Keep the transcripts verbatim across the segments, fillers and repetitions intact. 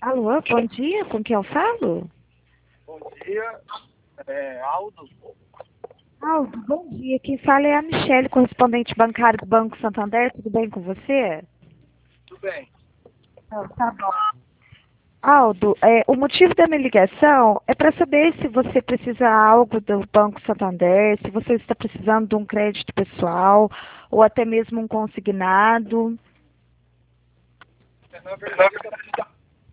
Alô, bom dia, com quem eu falo? Bom dia, é, Aldo. Aldo, bom dia. Quem fala é a Michele, correspondente bancário do Banco Santander. Tudo bem com você? Tudo bem? Não, tá bom. Aldo, é, o motivo da minha ligação é para saber se você precisa algo do Banco Santander, se você está precisando de um crédito pessoal ou até mesmo um consignado. É, Na verdade, eu quero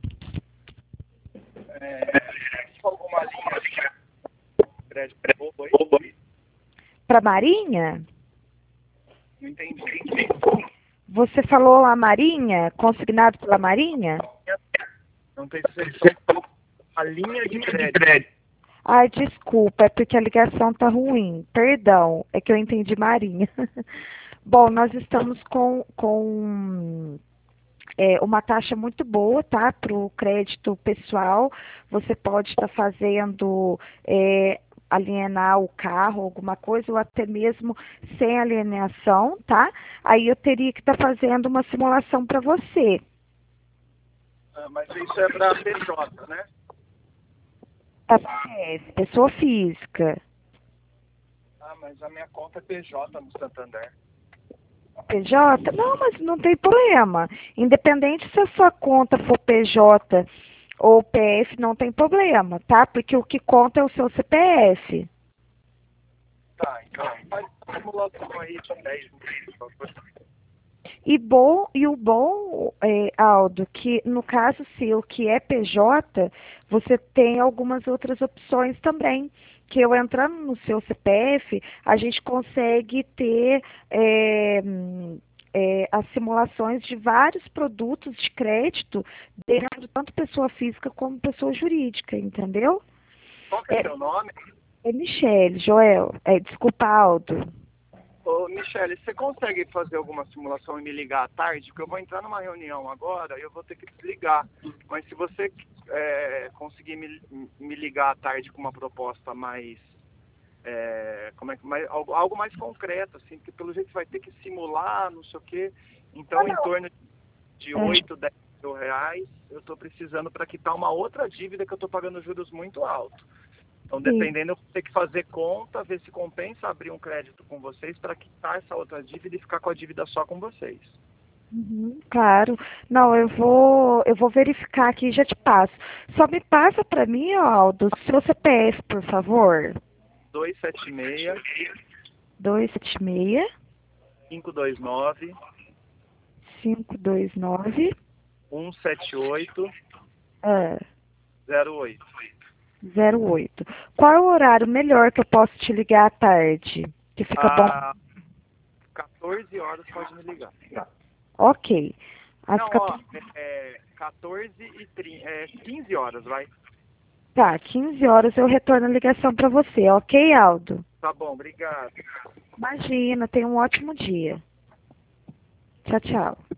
é, alguma linha de crédito bobo aí. Para Marinha? Não entendi. Você falou a Marinha, consignado pela Marinha? Não tem solução. A linha de crédito. Ai, desculpa, é porque a ligação tá ruim. Perdão, é que eu entendi Marinha. Bom, nós estamos com, com é, uma taxa muito boa, tá? Para o crédito pessoal. Você pode estar fazendo é, alienar o carro, alguma coisa, ou até mesmo sem alienação, tá? Aí eu teria que estar fazendo uma simulação para você. Ah, mas isso é para P J, né? Tá? É, pessoa física. Ah, mas a minha conta é P J no Santander. P J? Não, mas não tem problema. Independente se a sua conta for P J ou P F, não tem problema, tá? Porque o que conta é o seu C P F. Tá, então faz uma simulação aí de dez meses, por favor. E bom, e o bom, é, Aldo, que no caso seu, que é P J, você tem algumas outras opções também. Que eu entrando no seu C P F, a gente consegue ter é, hum, é, as simulações de vários produtos de crédito, dentro tanto pessoa física como pessoa jurídica, entendeu? Qual que é É, seu nome? é Michele, Joel, é, desculpa, Aldo. Ô, Michele, você consegue fazer alguma simulação e me ligar à tarde? Porque eu vou entrar numa reunião agora e eu vou ter que desligar. Mas se você é, conseguir me, me ligar à tarde com uma proposta mais, é, como é, que- mais algo, algo mais concreto, assim, porque pelo jeito você vai ter que simular, não sei o quê. Então, em torno de É, oito, dez mil reais, eu estou precisando para quitar uma outra dívida que eu estou pagando juros muito altos. Então, sim. dependendo, eu vou ter que fazer conta, ver se compensa abrir um crédito com vocês para quitar essa outra dívida e ficar com a dívida só com vocês. Uhum, claro. Não, eu vou, eu vou verificar aqui e já te passo. Só me passa para mim, Aldo, seu C P F, por favor. dois sete seis, Dois sete seis, cinco dois nove, cinco dois nove, um sete oito, ah, zero oito. zero oito. Qual é o horário melhor que eu posso te ligar à tarde? Que fica bom. Às quatorze horas pode me ligar. Ok. Às Não, ó, quatorze. é quatorze e trinta, é quinze horas, vai? Tá, quinze horas eu retorno a ligação para você, ok, Aldo? Tá bom, obrigado. Imagina, tenha um ótimo dia. Tchau, tchau.